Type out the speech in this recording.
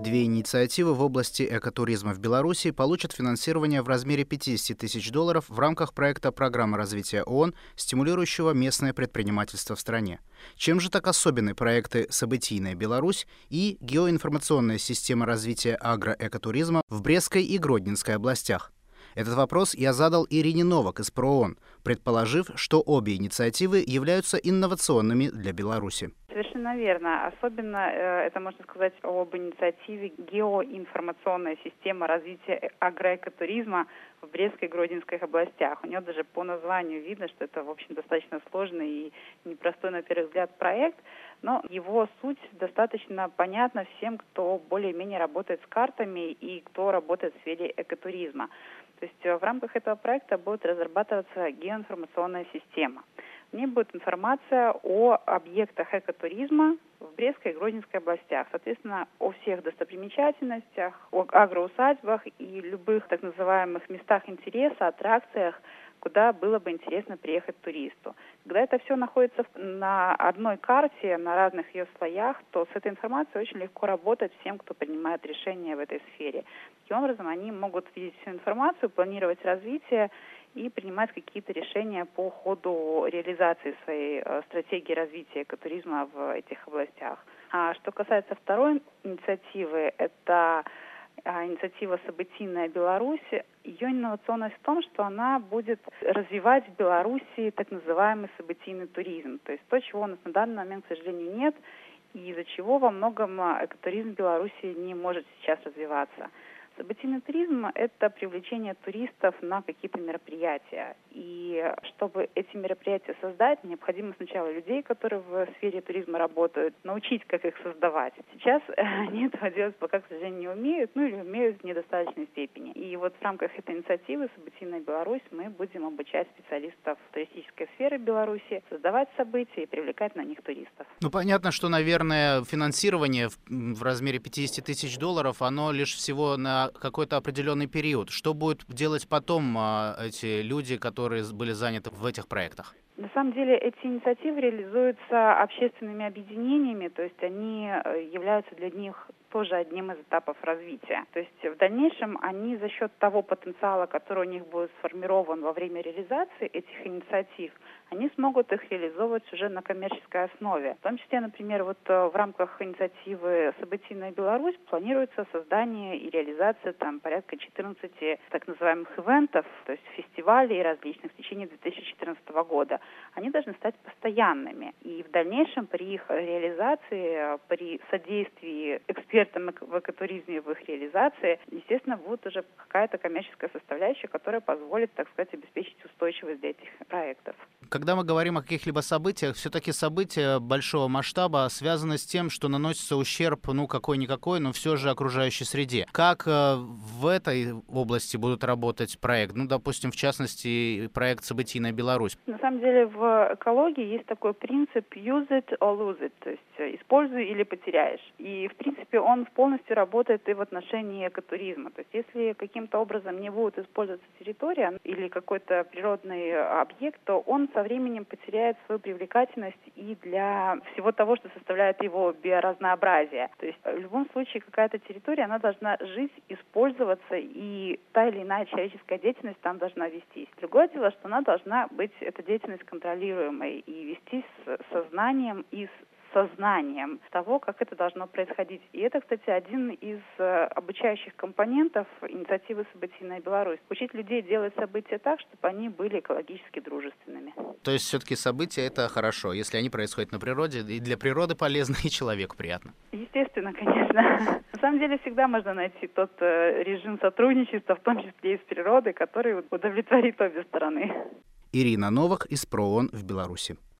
Две инициативы в области экотуризма в Беларуси получат финансирование в размере $50 000 в рамках проекта программы развития ООН, стимулирующего местное предпринимательство в стране. Чем же так особенны проекты «Событийная Беларусь» и «Геоинформационная система развития агроэкотуризма» в Брестской и Гродненской областях? Этот вопрос я задал Ирине Новак из ПРООН, предположив, что обе инициативы являются инновационными для Беларуси. Совершенно верно. Особенно это можно сказать об инициативе «Геоинформационная система развития агроэкотуризма» в Брестской и Гродненской областях. У нее даже по названию видно, что это, в общем, достаточно сложный и непростой, на первый взгляд, проект, но его суть достаточно понятна всем, кто более-менее работает с картами и кто работает в сфере экотуризма. То есть в рамках этого проекта будет разрабатываться геоинформационная система. В ней будет информация о объектах экотуризма в Брестской и Гродненской областях. Соответственно, о всех достопримечательностях, о агроусадьбах и любых так называемых местах интереса, аттракциях, куда было бы интересно приехать туристу. Когда это все находится на одной карте, на разных ее слоях, то с этой информацией очень легко работать всем, кто принимает решения в этой сфере. Таким образом, они могут видеть всю информацию, планировать развитие и принимать какие-то решения по ходу реализации своей стратегии развития экотуризма в этих областях. А что касается второй инициативы, это инициатива «Событийная Беларусь». Ее инновационность в том, что она будет развивать в Беларуси так называемый событийный туризм. То есть то, чего у нас на данный момент, к сожалению, нет, и из-за чего во многом экотуризм в Беларуси не может сейчас развиваться. Событийный туризм – это привлечение туристов на какие-то мероприятия. И чтобы эти мероприятия создать, необходимо сначала людей, которые в сфере туризма работают, научить, как их создавать. Сейчас они этого делать пока, к сожалению, не умеют, или умеют в недостаточной степени. И вот в рамках этой инициативы «Событийная Беларусь» мы будем обучать специалистов туристической сферы Беларуси создавать события и привлекать на них туристов. Понятно, что, наверное, финансирование в размере $50 000, оно лишь всего на какой-то определенный период. Что будут делать потом эти люди, которые были заняты в этих проектах? На самом деле эти инициативы реализуются общественными объединениями, то есть они являются для них тоже одним из этапов развития. То есть в дальнейшем они за счет того потенциала, который у них будет сформирован во время реализации этих инициатив, они смогут их реализовывать уже на коммерческой основе. В том числе, например, в рамках инициативы «Событийная Беларусь» планируется создание и реализация порядка 14 так называемых ивентов, то есть фестивалей различных в течение 2014 года. Они должны стать постоянными. И в дальнейшем при их реализации, при содействии экспертам в экотуризме в их реализации, естественно, будет уже какая-то коммерческая составляющая, которая позволит, так сказать, обеспечить устойчивость для этих проектов. Когда мы говорим о каких-либо событиях, все-таки события большого масштаба связаны с тем, что наносится ущерб, какой-никакой, но все же окружающей среде. Как в этой области будут работать проект? Допустим, в частности, проект «Событийная Беларусь». На самом деле в экологии есть такой принцип «use it or lose it», то есть «используй или потеряешь». И, в принципе, он полностью работает и в отношении экотуризма. То есть если каким-то образом не будет использоваться территория или какой-то природный объект, то он со временем потеряет свою привлекательность и для всего того, что составляет его биоразнообразие. То есть в любом случае какая-то территория, она должна жить, использоваться, и та или иная человеческая деятельность там должна вестись. Другое дело, что она должна быть, эта деятельность, контролируемой и вестись с сознанием и с сознанием того, как это должно происходить. И это, кстати, один из обучающих компонентов инициативы «Событийная Беларусь». Учить людей делать события так, чтобы они были экологически дружественными. То есть все-таки события — это хорошо, если они происходят на природе, и для природы полезно, и человеку приятно. Естественно, конечно. На самом деле всегда можно найти тот режим сотрудничества, в том числе и с природой, который удовлетворит обе стороны. Ирина Новак из ПРООН в Беларуси.